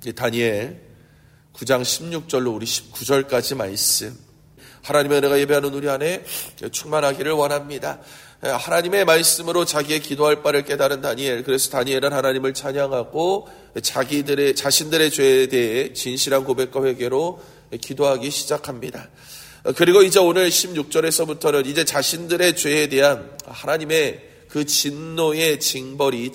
다니엘 9장 16절로 우리 19절까지 말씀, 하나님의 은혜가 예배하는 우리 안에 충만하기를 원합니다. 하나님의 말씀으로 자기의 기도할 바를 깨달은 다니엘, 그래서 다니엘은 하나님을 찬양하고 자신들의 죄에 대해 진실한 고백과 회개로 기도하기 시작합니다. 그리고 이제 오늘 16절에서부터는 이제 자신들의 죄에 대한 하나님의 그 진노의 징벌이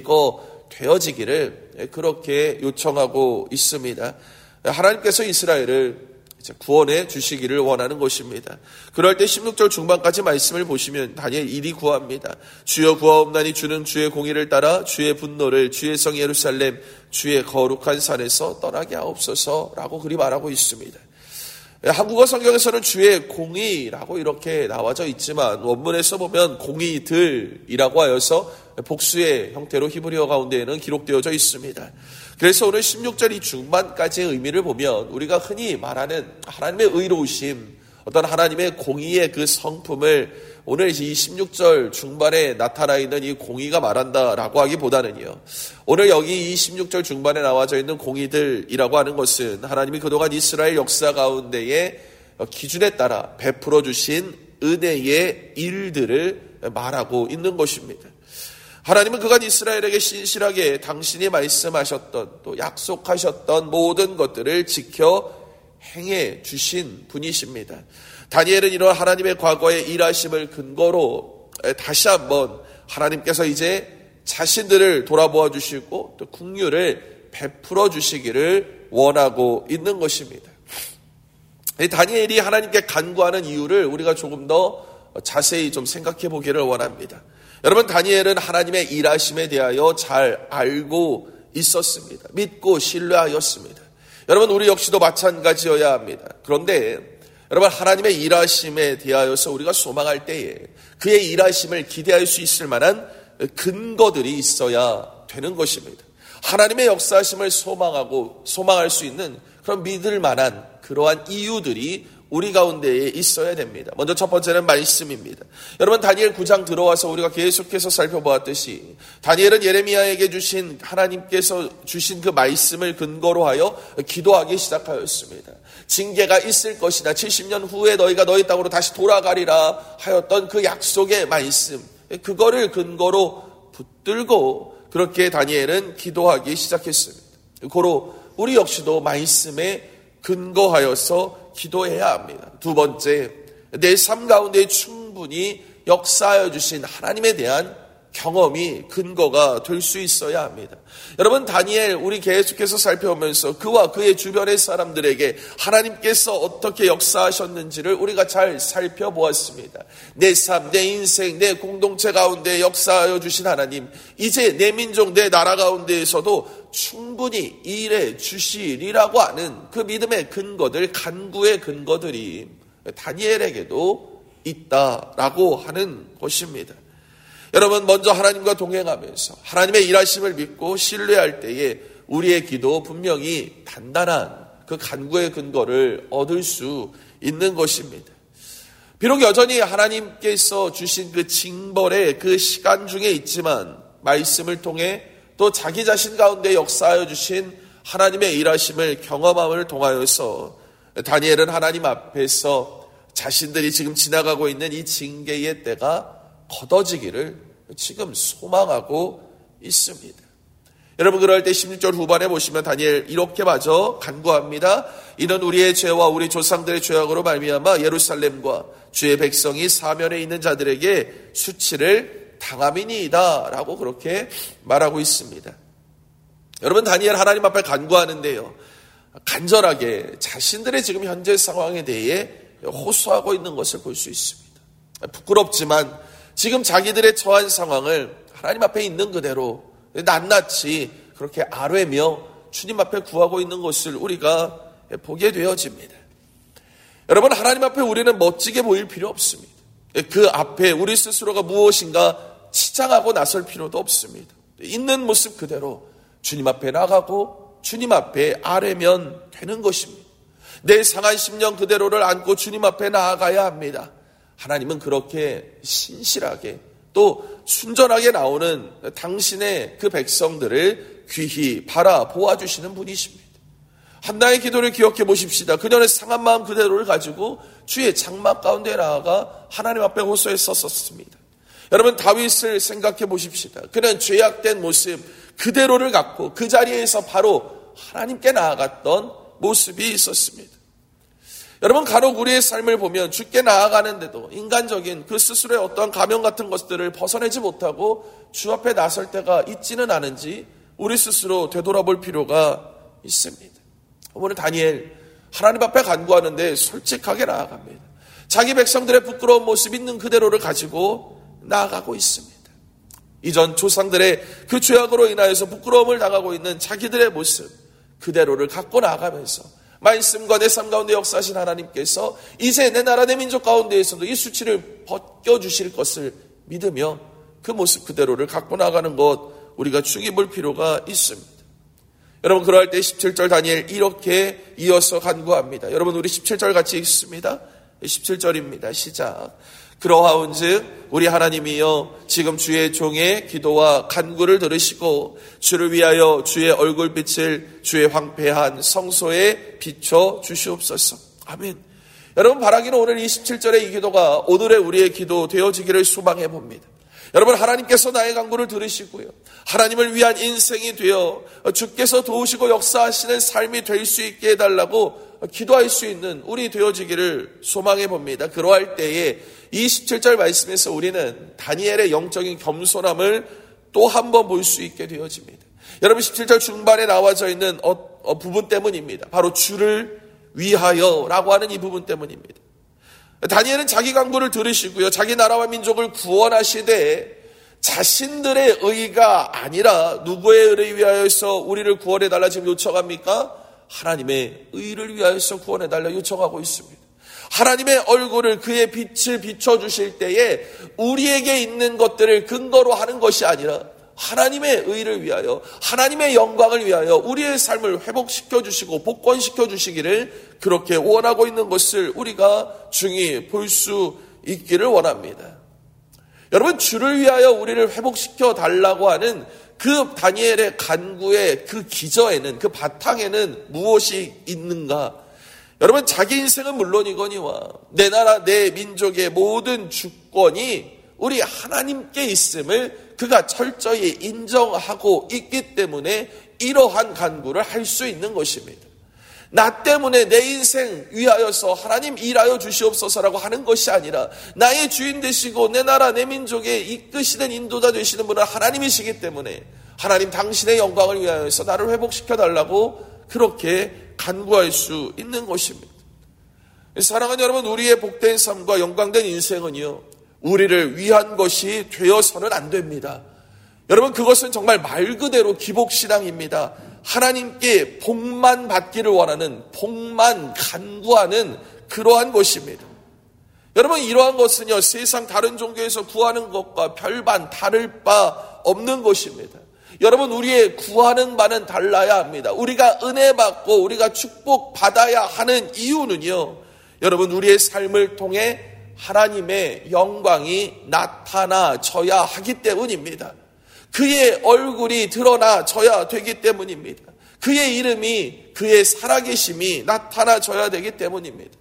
제거되어지기를 그렇게 요청하고 있습니다. 하나님께서 이스라엘을 구원해 주시기를 원하는 것입니다. 그럴 때 16절 중반까지 말씀을 보시면 다니엘 이리 구합니다. 주여 구하옵나니 주는 주의 공의를 따라 주의 분노를 주의 성 예루살렘 주의 거룩한 산에서 떠나게 하옵소서라고 그리 말하고 있습니다. 한국어 성경에서는 주의 공의라고 이렇게 나와져 있지만 원문에서 보면 공의들이라고 하여서 복수의 형태로 히브리어 가운데에는 기록되어져 있습니다. 그래서 오늘 16절 이 중반까지의 의미를 보면 우리가 흔히 말하는 하나님의 의로우심, 어떤 하나님의 공의의 그 성품을 오늘 이 16절 중반에 나타나 있는 이 공의가 말한다라고 하기보다는요, 오늘 여기 이 16절 중반에 나와져 있는 공의들이라고 하는 것은 하나님이 그동안 이스라엘 역사 가운데의 기준에 따라 베풀어 주신 은혜의 일들을 말하고 있는 것입니다. 하나님은 그간 이스라엘에게 신실하게 당신이 말씀하셨던 또 약속하셨던 모든 것들을 지켜 행해 주신 분이십니다. 다니엘은 이런 하나님의 과거의 일하심을 근거로 다시 한번 하나님께서 이제 자신들을 돌아보아 주시고 또 긍휼을 베풀어 주시기를 원하고 있는 것입니다. 다니엘이 하나님께 간구하는 이유를 우리가 조금 더 자세히 좀 생각해 보기를 원합니다. 여러분, 다니엘은 하나님의 일하심에 대하여 잘 알고 있었습니다. 믿고 신뢰하였습니다. 여러분, 우리 역시도 마찬가지여야 합니다. 그런데 여러분, 하나님의 일하심에 대하여서 우리가 소망할 때에 그의 일하심을 기대할 수 있을 만한 근거들이 있어야 되는 것입니다. 하나님의 역사하심을 소망할 수 있는 그런 믿을 만한 그러한 이유들이 우리 가운데에 있어야 됩니다. 먼저 첫 번째는 말씀입니다. 여러분, 다니엘 9장 들어와서 우리가 계속해서 살펴보았듯이 다니엘은 예레미야에게 주신 하나님께서 주신 그 말씀을 근거로 하여 기도하기 시작하였습니다. 징계가 있을 것이다. 70년 후에 너희가 너희 땅으로 다시 돌아가리라 하였던 그 약속의 말씀, 그거를 근거로 붙들고 그렇게 다니엘은 기도하기 시작했습니다. 고로 우리 역시도 말씀에 근거하여서 기도해야 합니다. 두 번째, 내 삶 가운데 충분히 역사하여 주신 하나님에 대한 경험이 근거가 될 수 있어야 합니다. 여러분, 다니엘 우리 계속해서 살펴보면서 그와 그의 주변의 사람들에게 하나님께서 어떻게 역사하셨는지를 우리가 잘 살펴보았습니다. 내 삶, 내 인생, 내 공동체 가운데 역사하여 주신 하나님, 이제 내 민족, 내 나라 가운데에서도 충분히 일해 주시리라고 하는 그 믿음의 근거들, 간구의 근거들이 다니엘에게도 있다라고 하는 것입니다. 여러분, 먼저 하나님과 동행하면서 하나님의 일하심을 믿고 신뢰할 때에 우리의 기도 분명히 단단한 그 간구의 근거를 얻을 수 있는 것입니다. 비록 여전히 하나님께서 주신 그 징벌의 그 시간 중에 있지만 말씀을 통해 또 자기 자신 가운데 역사하여 주신 하나님의 일하심을 경험함을 통하여서 다니엘은 하나님 앞에서 자신들이 지금 지나가고 있는 이 징계의 때가 걷어지기를 지금 소망하고 있습니다. 여러분, 그럴 때 16절 후반에 보시면 다니엘 이렇게 마저 간구합니다. 이는 우리의 죄와 우리 조상들의 죄악으로 말미암아 예루살렘과 주의 백성이 사면에 있는 자들에게 수치를 당함이니이다 라고 그렇게 말하고 있습니다. 여러분, 다니엘 하나님 앞에 간구하는데요, 간절하게 자신들의 지금 현재 상황에 대해 호소하고 있는 것을 볼 수 있습니다. 부끄럽지만 지금 자기들의 처한 상황을 하나님 앞에 있는 그대로 낱낱이 그렇게 아뢰며 주님 앞에 구하고 있는 것을 우리가 보게 되어집니다. 여러분, 하나님 앞에 우리는 멋지게 보일 필요 없습니다. 그 앞에 우리 스스로가 무엇인가 치장하고 나설 필요도 없습니다. 있는 모습 그대로 주님 앞에 나가고 주님 앞에 아뢰면 되는 것입니다. 내 상한 심령 그대로를 안고 주님 앞에 나아가야 합니다. 하나님은 그렇게 신실하게 또 순전하게 나오는 당신의 그 백성들을 귀히 바라보아 주시는 분이십니다. 한나의 기도를 기억해 보십시다. 그녀는 상한 마음 그대로를 가지고 주의 장막 가운데 나아가 하나님 앞에 호소했었습니다. 여러분, 다윗을 생각해 보십시다. 그는 죄악된 모습 그대로를 갖고 그 자리에서 바로 하나님께 나아갔던 모습이 있었습니다. 여러분, 간혹 우리의 삶을 보면 주께 나아가는데도 인간적인 그 스스로의 어떠한 가면 같은 것들을 벗어내지 못하고 주 앞에 나설 때가 있지는 않은지 우리 스스로 되돌아볼 필요가 있습니다. 오늘 다니엘 하나님 앞에 간구하는데 솔직하게 나아갑니다. 자기 백성들의 부끄러운 모습 있는 그대로를 가지고 나아가고 있습니다. 이전 조상들의 그 죄악으로 인하여서 부끄러움을 당하고 있는 자기들의 모습 그대로를 갖고 나아가면서 말씀과 내 삶 가운데 역사하신 하나님께서 이제 내 나라 내 민족 가운데에서도 이 수치를 벗겨주실 것을 믿으며 그 모습 그대로를 갖고 나가는 것 우리가 중히 볼 필요가 있습니다. 여러분, 그러할 때 17절 다니엘 이렇게 이어서 간구합니다. 여러분, 우리 17절 같이 읽습니다. 17절입니다. 시작. 그러하온즉 우리 하나님이여 지금 주의 종의 기도와 간구를 들으시고 주를 위하여 주의 얼굴빛을 주의 황폐한 성소에 비춰 주시옵소서. 아멘. 여러분, 바라기는 오늘 27절의 이 기도가 오늘의 우리의 기도 되어지기를 소망해 봅니다. 여러분, 하나님께서 나의 간구를 들으시고요, 하나님을 위한 인생이 되어 주께서 도우시고 역사하시는 삶이 될 수 있게 해달라고 기도할 수 있는 우리 되어지기를 소망해 봅니다. 그러할 때에 27절 말씀에서 우리는 다니엘의 영적인 겸손함을 또 한 번 볼 수 있게 되어집니다. 여러분, 17절 중반에 나와져 있는 부분 때문입니다. 바로 주를 위하여라고 하는 이 부분 때문입니다. 다니엘은 자기 간구를 들으시고요, 자기 나라와 민족을 구원하시되 자신들의 의가 아니라 누구의 의를 위하여서 우리를 구원해달라 지금 요청합니까? 하나님의 의를 위하여서 구원해달라 요청하고 있습니다. 하나님의 얼굴을, 그의 빛을 비춰주실 때에 우리에게 있는 것들을 근거로 하는 것이 아니라 하나님의 의를 위하여, 하나님의 영광을 위하여 우리의 삶을 회복시켜 주시고 복권시켜 주시기를 그렇게 원하고 있는 것을 우리가 중히 볼 수 있기를 원합니다. 여러분, 주를 위하여 우리를 회복시켜 달라고 하는 그 다니엘의 간구의 그 기저에는, 그 바탕에는 무엇이 있는가? 여러분, 자기 인생은 물론이거니와 내 나라 내 민족의 모든 주권이 우리 하나님께 있음을 그가 철저히 인정하고 있기 때문에 이러한 간구를 할 수 있는 것입니다. 나 때문에 내 인생 위하여서 하나님 일하여 주시옵소서라고 하는 것이 아니라 나의 주인 되시고 내 나라 내 민족의 이끄시는 인도자 되시는 분은 하나님이시기 때문에 하나님 당신의 영광을 위하여서 나를 회복시켜 달라고 그렇게 간구할 수 있는 것입니다. 사랑하는 여러분, 우리의 복된 삶과 영광된 인생은요, 우리를 위한 것이 되어서는 안 됩니다. 여러분, 그것은 정말 말 그대로 기복신앙입니다. 하나님께 복만 받기를 원하는, 복만 간구하는 그러한 것입니다. 여러분, 이러한 것은요, 세상 다른 종교에서 구하는 것과 별반 다를 바 없는 것입니다. 여러분, 우리의 구하는 바는 달라야 합니다. 우리가 은혜 받고 우리가 축복 받아야 하는 이유는요, 여러분, 우리의 삶을 통해 하나님의 영광이 나타나져야 하기 때문입니다. 그의 얼굴이 드러나져야 되기 때문입니다. 그의 이름이, 그의 살아계심이 나타나져야 되기 때문입니다.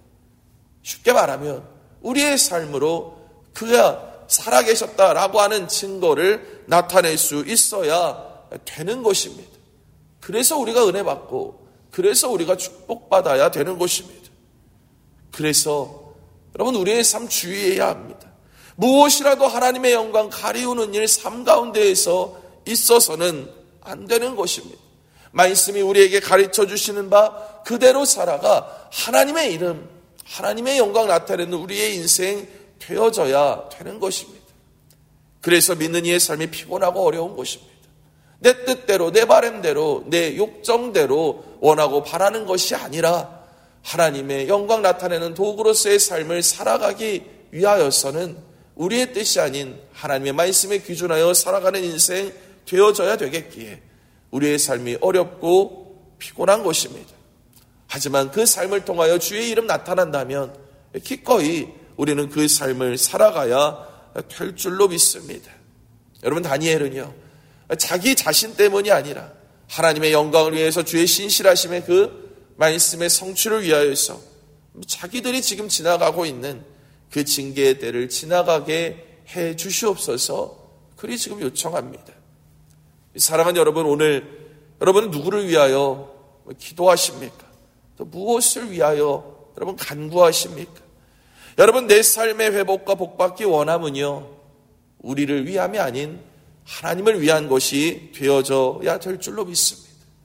쉽게 말하면 우리의 삶으로 그가 살아계셨다라고 하는 증거를 나타낼 수 있어야 되는 것입니다. 그래서 우리가 은혜 받고 그래서 우리가 축복받아야 되는 것입니다. 그래서 여러분, 우리의 삶 주의해야 합니다. 무엇이라도 하나님의 영광 가리우는 일 삶 가운데에서 있어서는 안 되는 것입니다. 말씀이 우리에게 가르쳐 주시는 바 그대로 살아가 하나님의 이름, 하나님의 영광 나타내는 우리의 인생 되어져야 되는 것입니다. 그래서 믿는 이의 삶이 피곤하고 어려운 것입니다. 내 뜻대로, 내 바람대로, 내 욕정대로 원하고 바라는 것이 아니라 하나님의 영광 나타내는 도구로서의 삶을 살아가기 위하여서는 우리의 뜻이 아닌 하나님의 말씀에 귀준하여 살아가는 인생 되어져야 되겠기에 우리의 삶이 어렵고 피곤한 것입니다. 하지만 그 삶을 통하여 주의 이름 나타난다면 기꺼이 우리는 그 삶을 살아가야 될 줄로 믿습니다. 여러분, 다니엘은요, 자기 자신 때문이 아니라 하나님의 영광을 위해서 주의 신실하심의 그 말씀의 성취를 위하여서 자기들이 지금 지나가고 있는 그 징계의 때를 지나가게 해 주시옵소서. 그리 지금 요청합니다. 사랑하는 여러분, 오늘 여러분은 누구를 위하여 기도하십니까? 또 무엇을 위하여 여러분 간구하십니까? 여러분, 내 삶의 회복과 복받기 원함은요, 우리를 위함이 아닌 하나님을 위한 것이 되어져야 될 줄로 믿습니다.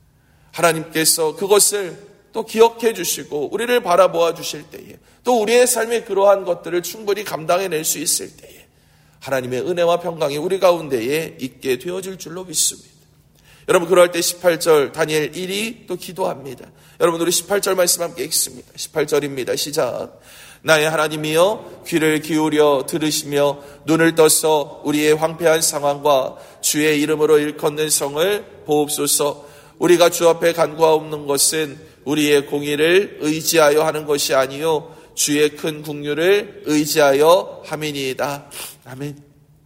하나님께서 그것을 또 기억해 주시고 우리를 바라보아 주실 때에, 또 우리의 삶의 그러한 것들을 충분히 감당해낼 수 있을 때에 하나님의 은혜와 평강이 우리 가운데에 있게 되어질 줄로 믿습니다. 여러분, 그럴 때 18절 다니엘 1이 또 기도합니다. 여러분, 우리 18절 말씀 함께 읽습니다. 18절입니다. 시작. 나의 하나님이여, 귀를 기울여 들으시며 눈을 떠서 우리의 황폐한 상황과 주의 이름으로 일컫는 성을 보옵소서. 우리가 주 앞에 간구하옵는 것은 우리의 공의를 의지하여 하는 것이 아니요 주의 큰 긍휼을 의지하여 함이니이다. 아멘.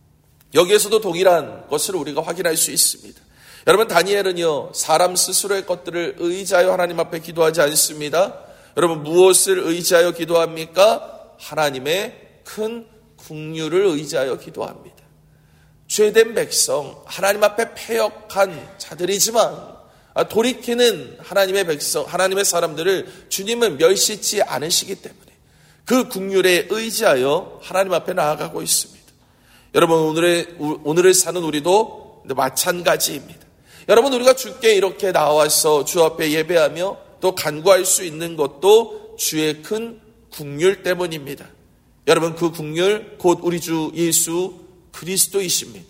여기에서도 동일한 것을 우리가 확인할 수 있습니다. 여러분, 다니엘은요, 사람 스스로의 것들을 의지하여 하나님 앞에 기도하지 않습니다. 여러분, 무엇을 의지하여 기도합니까? 하나님의 큰 긍휼을 의지하여 기도합니다. 죄된 백성, 하나님 앞에 패역한 자들이지만 돌이키는 하나님의 백성, 하나님의 사람들을 주님은 멸시치 않으시기 때문에 그 긍휼에 의지하여 하나님 앞에 나아가고 있습니다. 여러분, 오늘을 사는 우리도 마찬가지입니다. 여러분, 우리가 주께 이렇게 나와서 주 앞에 예배하며 또 간구할 수 있는 것도 주의 큰 긍휼 때문입니다. 여러분, 그 긍휼 곧 우리 주 예수 그리스도이십니다.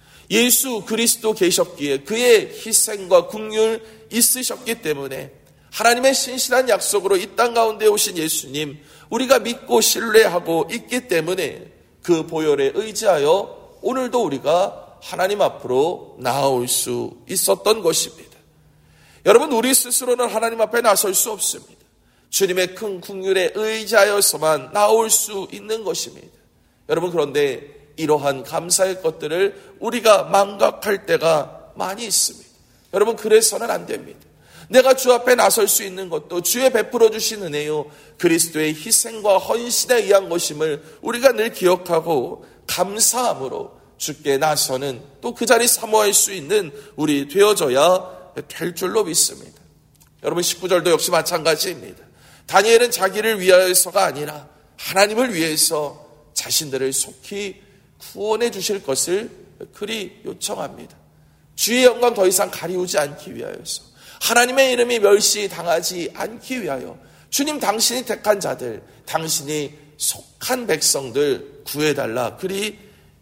예수 그리스도 계셨기에 그의 희생과 긍휼 있으셨기 때문에 하나님의 신실한 약속으로 이 땅 가운데 오신 예수님, 우리가 믿고 신뢰하고 있기 때문에 그 보혈에 의지하여 오늘도 우리가 하나님 앞으로 나아올 수 있었던 것입니다. 여러분, 우리 스스로는 하나님 앞에 나설 수 없습니다. 주님의 큰 긍휼에 의지하여서만 나올 수 있는 것입니다. 여러분, 그런데 이러한 감사의 것들을 우리가 망각할 때가 많이 있습니다. 여러분, 그래서는 안 됩니다. 내가 주 앞에 나설 수 있는 것도 주의 베풀어 주신 은혜요, 그리스도의 희생과 헌신에 의한 것임을 우리가 늘 기억하고 감사함으로 주께 나서는, 또 그 자리 사모할 수 있는 우리 되어져야 될 줄로 믿습니다. 여러분, 19절도 역시 마찬가지입니다. 다니엘은 자기를 위하여서가 아니라 하나님을 위해서 자신들을 속히 구원해 주실 것을 그리 요청합니다. 주의 영광 더 이상 가리우지 않기 위하여서, 하나님의 이름이 멸시당하지 않기 위하여 주님, 당신이 택한 자들, 당신이 속한 백성들 구해달라 그리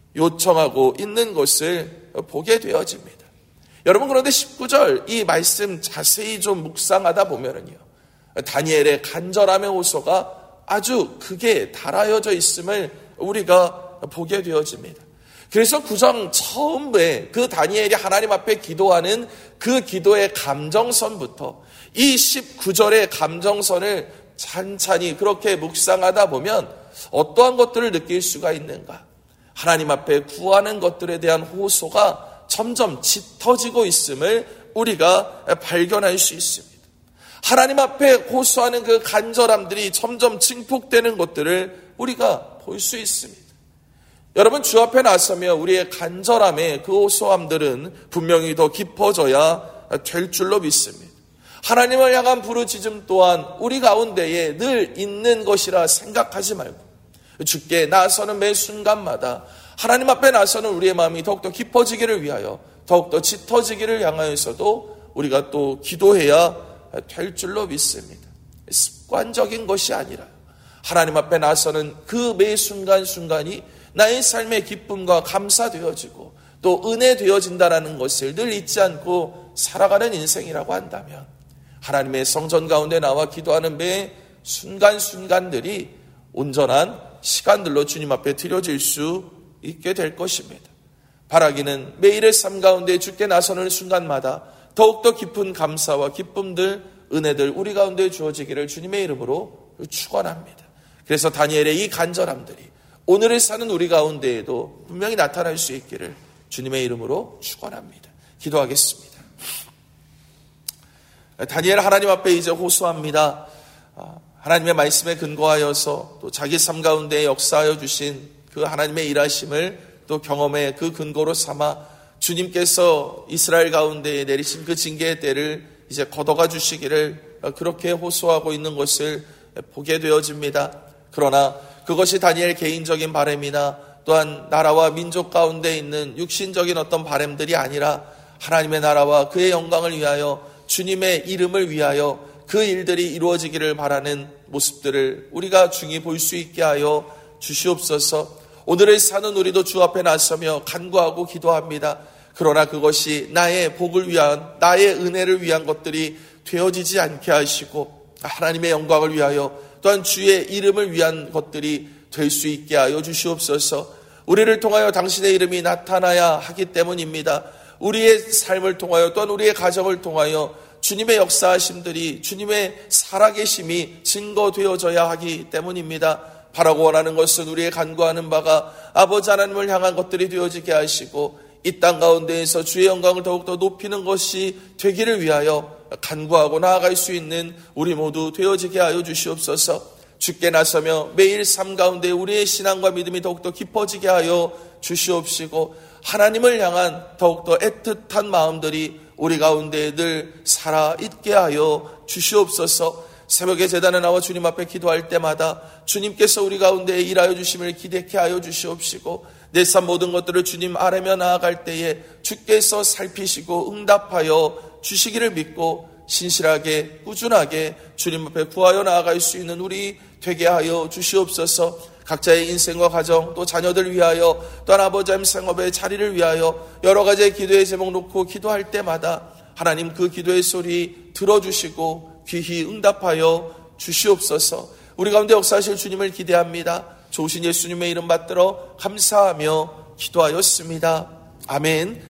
요청하고 있는 것을 보게 되어집니다. 여러분, 그런데 19절 이 말씀 자세히 좀 묵상하다 보면은요, 다니엘의 간절함의 호소가 아주 크게 달아여져 있음을 우리가 보게 되어집니다. 그래서 구장 처음에 그 다니엘이 하나님 앞에 기도하는 그 기도의 감정선부터 이 19절의 감정선을 찬찬히 그렇게 묵상하다 보면 어떠한 것들을 느낄 수가 있는가? 하나님 앞에 구하는 것들에 대한 호소가 점점 짙어지고 있음을 우리가 발견할 수 있습니다. 하나님 앞에 호소하는 그 간절함들이 점점 증폭되는 것들을 우리가 볼 수 있습니다. 여러분, 주 앞에 나서며 우리의 간절함의 그 호소함들은 분명히 더 깊어져야 될 줄로 믿습니다. 하나님을 향한 부르짖음 또한 우리 가운데에 늘 있는 것이라 생각하지 말고 주께 나서는 매 순간마다 하나님 앞에 나서는 우리의 마음이 더욱더 깊어지기를 위하여, 더욱더 짙어지기를 향하여서도 우리가 또 기도해야 될 줄로 믿습니다. 습관적인 것이 아니라 하나님 앞에 나서는 그 매 순간순간이 나의 삶의 기쁨과 감사되어지고 또 은혜 되어진다라는 것을 늘 잊지 않고 살아가는 인생이라고 한다면, 하나님의 성전 가운데 나와 기도하는 매 순간순간들이 온전한 시간들로 주님 앞에 드려질 수 있게 될 것입니다. 바라기는 매일의 삶 가운데 주께 나서는 순간마다 더욱더 깊은 감사와 기쁨들, 은혜들 우리 가운데 주어지기를 주님의 이름으로 축원합니다. 그래서 다니엘의 이 간절함들이 오늘을 사는 우리 가운데에도 분명히 나타날 수 있기를 주님의 이름으로 축원합니다. 기도하겠습니다. 다니엘 하나님 앞에 이제 호소합니다. 하나님의 말씀에 근거하여서 또 자기 삶 가운데 역사하여 주신 그 하나님의 일하심을 또 경험의 그 근거로 삼아 주님께서 이스라엘 가운데 내리신 그 징계의 때를 이제 걷어가 주시기를 그렇게 호소하고 있는 것을 보게 되어집니다. 그러나 그것이 다니엘 개인적인 바람이나 또한 나라와 민족 가운데 있는 육신적인 어떤 바람들이 아니라 하나님의 나라와 그의 영광을 위하여 주님의 이름을 위하여 그 일들이 이루어지기를 바라는 모습들을 우리가 중히 볼 수 있게 하여 주시옵소서. 오늘을 사는 우리도 주 앞에 나서며 간구하고 기도합니다. 그러나 그것이 나의 복을 위한, 나의 은혜를 위한 것들이 되어지지 않게 하시고 하나님의 영광을 위하여 또한 주의 이름을 위한 것들이 될 수 있게 하여 주시옵소서. 우리를 통하여 당신의 이름이 나타나야 하기 때문입니다. 우리의 삶을 통하여 또한 우리의 가정을 통하여 주님의 역사하심들이, 주님의 살아계심이 증거되어져야 하기 때문입니다. 바라고 원하는 것은 우리의 간구하는 바가 아버지 하나님을 향한 것들이 되어지게 하시고 이 땅 가운데에서 주의 영광을 더욱더 높이는 것이 되기를 위하여 간구하고 나아갈 수 있는 우리 모두 되어지게 하여 주시옵소서. 주께 나서며 매일 삶 가운데 우리의 신앙과 믿음이 더욱더 깊어지게 하여 주시옵시고 하나님을 향한 더욱더 애틋한 마음들이 우리 가운데 늘 살아있게 하여 주시옵소서. 새벽에 제단에 나와 주님 앞에 기도할 때마다 주님께서 우리 가운데 일하여 주심을 기대케 하여 주시옵시고 내 삶 모든 것들을 주님 아래며 나아갈 때에 주께서 살피시고 응답하여 주시기를 믿고 신실하게 꾸준하게 주님 앞에 구하여 나아갈 수 있는 우리 되게 하여 주시옵소서. 각자의 인생과 가정 또 자녀들 위하여 또한 아버지 하나님 생업의 자리를 위하여 여러 가지의 기도의 제목 놓고 기도할 때마다 하나님 그 기도의 소리 들어주시고 귀히 응답하여 주시옵소서. 우리 가운데 역사하실 주님을 기대합니다. 좋으신 예수님의 이름 받들어 감사하며 기도하였습니다. 아멘.